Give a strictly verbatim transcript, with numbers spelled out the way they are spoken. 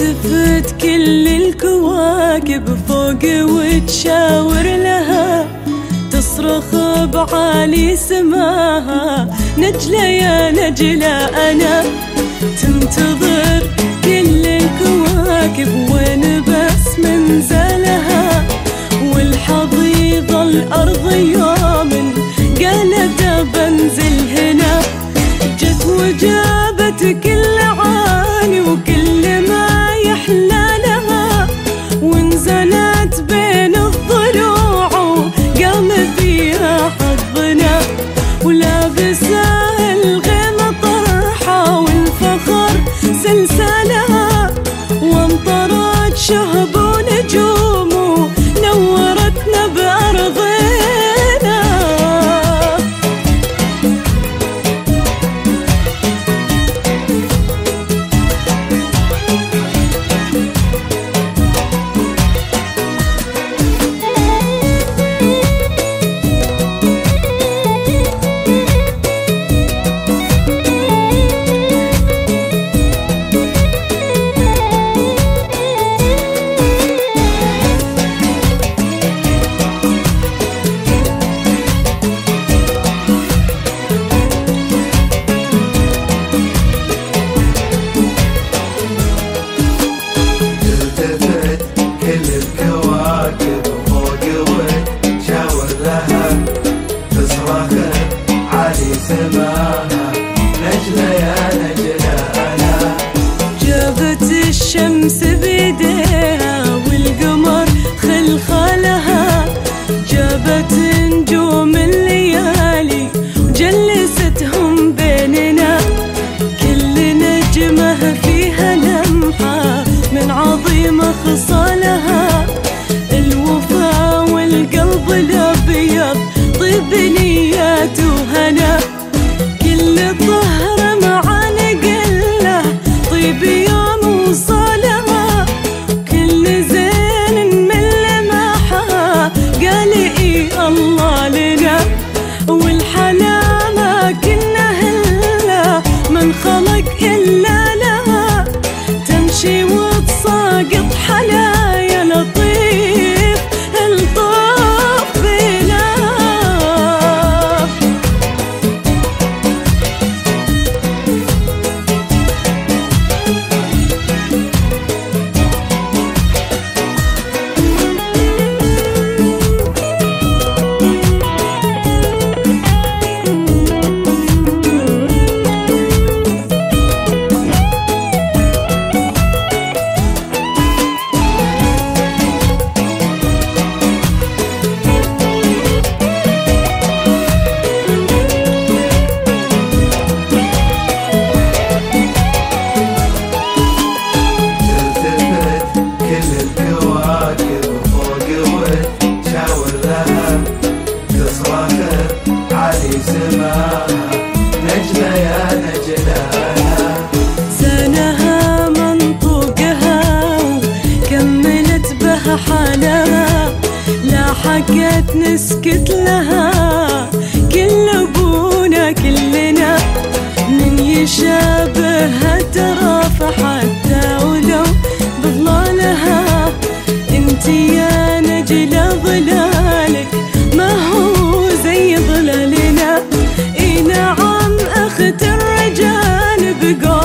تلتفت كل الكواكب فوق وتشاور لها، تصرخ بعالي سماها نجلة يا نجلة أنا. تنتظر كل الكواكب وين بس منزلها، والحضيض الأرض يوم قالت بنزل هنا. جت وجابت كل عالي وكل ما يحلى لها، ونزلت بين الضلوع وقام فيها حظنا. ولابسة الغيم طرحة والفخر سلسلها، وامطرت شهب ونجوم ونورتنا بأرضنا. نجلة يا نجلة أنا. جابت الشمس بيديها والقمر خلخالها، جابت نجوم الليالي وجلستهم بيننا. كل نجمة فيها لمحة من عظيم خصالها، الوفا والقلب الأبيض طيب نيات وهنا. كل الظهر مع نقله طيب يوم وصالها، كل زين من لمحها قال إي الله لنا. والحلا ما كنا هلا من خلق إلا لها، تمشي وتساقط حلايا لطيف الطف بنا. نجلة يا نجلة أنا. زانها منطوقها وكملت بها حالها، لا حكت نسكت لها كل أبونا كلنا. من يشابهها ترى حتى ولو بظلالها، انت يا نجلة ظلالك ما هو زي ظلالنا. اي نعم اخت الرجال بقول